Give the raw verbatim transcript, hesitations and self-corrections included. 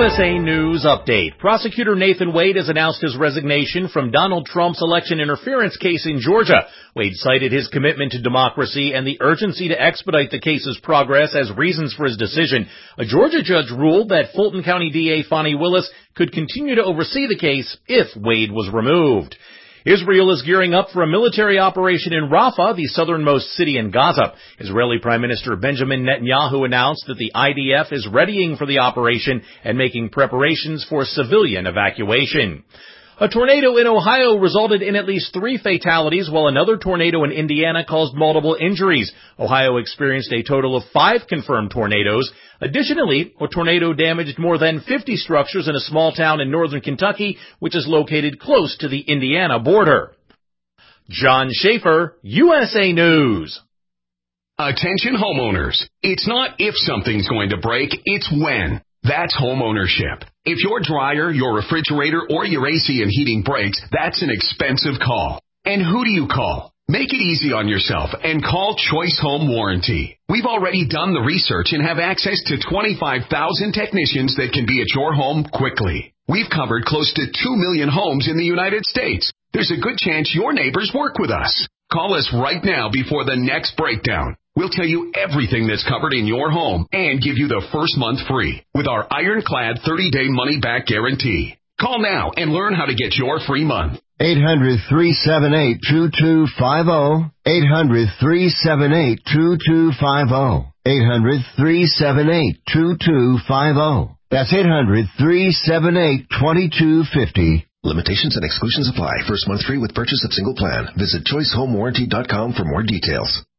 U S A News Update. Prosecutor Nathan Wade has announced his resignation from Donald Trump's election interference case in Georgia. Wade cited his commitment to democracy and the urgency to expedite the case's progress as reasons for his decision. A Georgia judge ruled that Fulton County D A Fani Willis could continue to oversee the case if Wade was removed. Israel is gearing up for a military operation in Rafah, the southernmost city in Gaza. Israeli Prime Minister Benjamin Netanyahu announced that the I D F is readying for the operation and making preparations for civilian evacuation. A tornado in Ohio resulted in at least three fatalities, while another tornado in Indiana caused multiple injuries. Ohio experienced a total of five confirmed tornadoes. Additionally, a tornado damaged more than fifty structures in a small town in northern Kentucky, which is located close to the Indiana border. John Schaefer, U S A News. Attention homeowners. It's not if something's going to break, it's when. That's home ownership. If your dryer, your refrigerator, or your A C and heating breaks, that's an expensive call. And who do you call? Make it easy on yourself and call Choice Home Warranty. We've already done the research and have access to twenty-five thousand technicians that can be at your home quickly. We've covered close to two million homes in the United States. There's a good chance your neighbors work with us. Call us right now before the next breakdown. We'll tell you everything that's covered in your home and give you the first month free with our ironclad thirty-day money-back guarantee. Call now and learn how to get your free month. eight hundred, three seven eight, two two five zero. eight hundred, three seven eight, two two five zero. eight hundred, three seven eight, two two five zero. That's eight hundred, three seven eight, two two five zero. Limitations and exclusions apply. First month free with purchase of single plan. Visit choice home warranty dot com for more details.